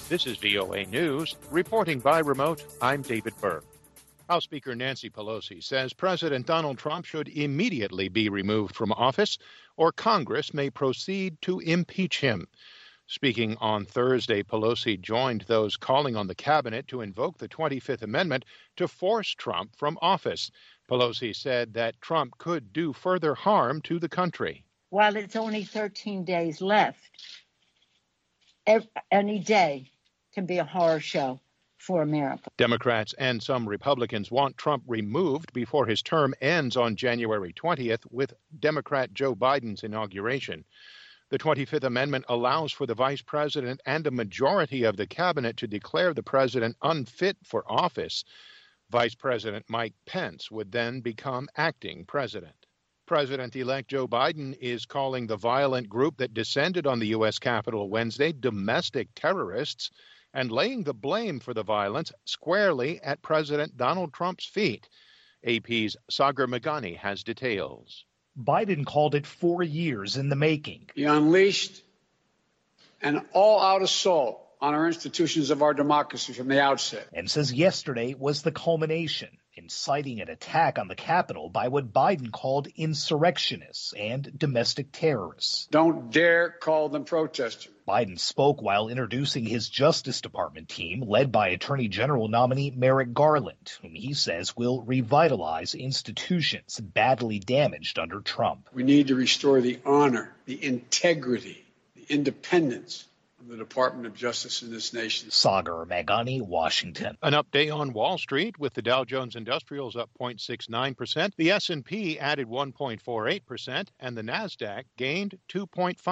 This is VOA News. Reporting by remote, I'm David Berg. House Speaker Nancy Pelosi says President Donald Trump should immediately be removed from office, or Congress may proceed to impeach him. Speaking on Thursday, Pelosi joined those calling on the cabinet to invoke the 25th Amendment to force Trump from office. Pelosi said that Trump could do further harm to the country. While it's only 13 days left, any day can be a horror show for America. Democrats and some Republicans want Trump removed before his term ends on January 20th with Democrat Joe Biden's inauguration. The 25th Amendment allows for the vice president and a majority of the cabinet to declare the president unfit for office. Vice President Mike Pence would then become acting president. President-elect Joe Biden is calling the violent group that descended on the U.S. Capitol Wednesday domestic terrorists and laying the blame for the violence squarely at President Donald Trump's feet. AP's Sagar Meghani has details. Biden called it 4 years in the making. He unleashed an all-out assault on our institutions of our democracy from the outset. And says yesterday was the culmination, inciting an attack on the Capitol by what Biden called insurrectionists and domestic terrorists. Don't dare call them protesters. Biden spoke while introducing his Justice Department team, led by Attorney General nominee Merrick Garland, whom he says will revitalize institutions badly damaged under Trump. We need to restore the honor, the integrity, the independence of the Department of Justice in this nation. Sagar Meghani, Washington. An update on Wall Street with the Dow Jones Industrials up 0.69%. The S&P added 1.48%, and the Nasdaq gained 2.5%.